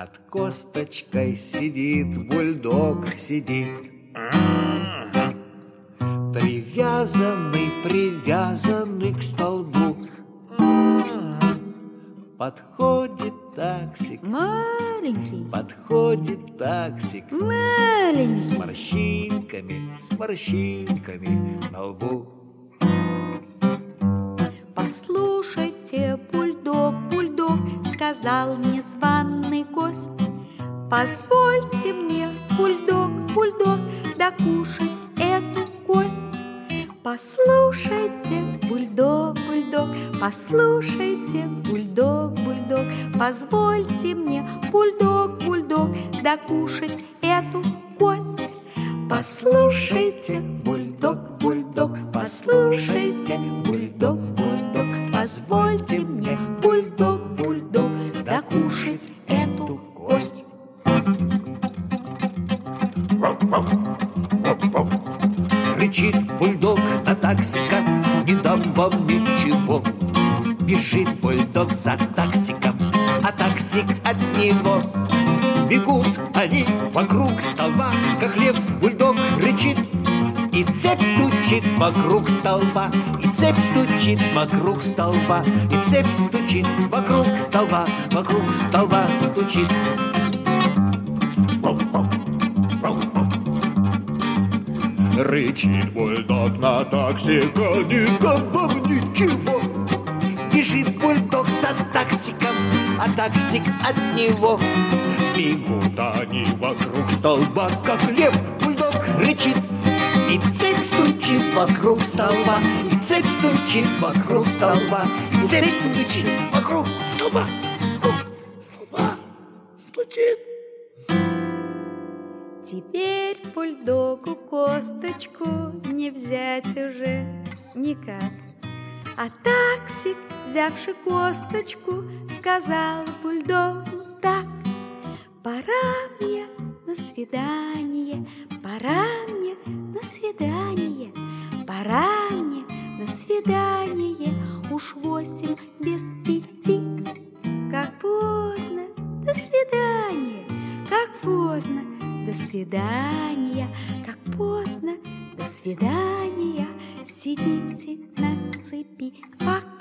над косточкой сидит, бульдог сидит. Привязанный, привязанный к столбу. Подходит таксик, маленький, подходит таксик, маленький, с морщинками на лбу. Послушайте, бульдог, бульдог, сказал мне званый гость, позвольте мне, бульдог, бульдог, докушать эту кость. Послушайте, бульдог, бульдог, послушайте, бульдог, бульдог, позвольте мне, бульдог, бульдог, докушать эту кость. Послушайте, бульдог, бульдог, послушайте, бульдог, бульдог, позвольте мне, бульдог, бульдог, докушать эту кость. Кричит бульдог на таксика: не дам вам ничего. Бежит бульдог за таксиком, а таксик от него. Бегут они вокруг столба, как лев бульдог рычит. И цепь стучит вокруг столба, и цепь стучит вокруг столба, и цепь стучит вокруг столба стучит. Рычит бульдог на таксика: не дам вам ничего. Бежит бульдог за таксиком, а таксик от него. Бегут они вокруг столба, как лев бульдог рычит. И цепь стучит вокруг столба, и цепь стучит вокруг столба, и цепь стучит вокруг столба стучит. Теперь бульдогу косточку не взять уже никак. А таксик, взявши косточку, сказал бульдогу так: пора мне на свидание, пора мне на свидание, пора мне на свидание, уж 8 без 5. Как поздно, до свидания, как поздно, до свидания, как поздно, до свидания. Сидите на цепи, пока